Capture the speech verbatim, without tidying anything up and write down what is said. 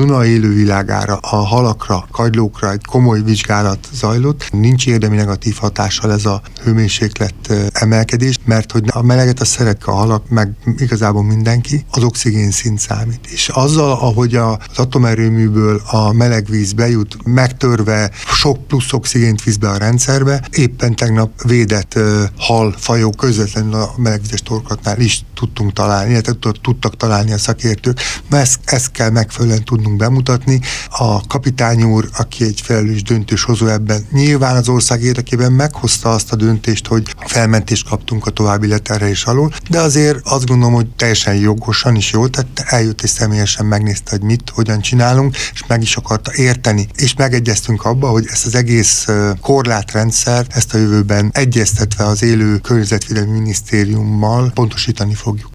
Duna élővilágára, a halakra, kagylókra egy komoly vizsgálat zajlott. Nincs érdemi negatív hatással ez a hőmérséklet emelkedés, mert hogy a meleget a szeretik a halak, meg igazából mindenki, az oxigén szint számít. És azzal, ahogy az atomerőműből a meleg víz bejut, megtörve sok plusz oxigént visz be a rendszerbe, éppen tegnap védett uh, halfajok közvetlenül a melegvizes torkoknál is tudtunk találni, illetve tudtak találni a szakértők, mert ezt, ezt kell megfelelően tudnunk bemutatni. A kapitány úr, aki egy felelős döntéshozó ebben, nyilván az ország érdekében meghozta azt a döntést, hogy felmentést kaptunk a további leterhelés alól, de azért azt gondolom, hogy teljesen jogosan is jól tette, eljött és személyesen megnézte, hogy mit, hogyan csinálunk, és meg is akarta érteni. És megegyeztünk abba, hogy ezt az egész korlátrendszer, ezt a jövőben egyeztetve az élő környezetvédelmi minisztériummal pontosítani fogjuk.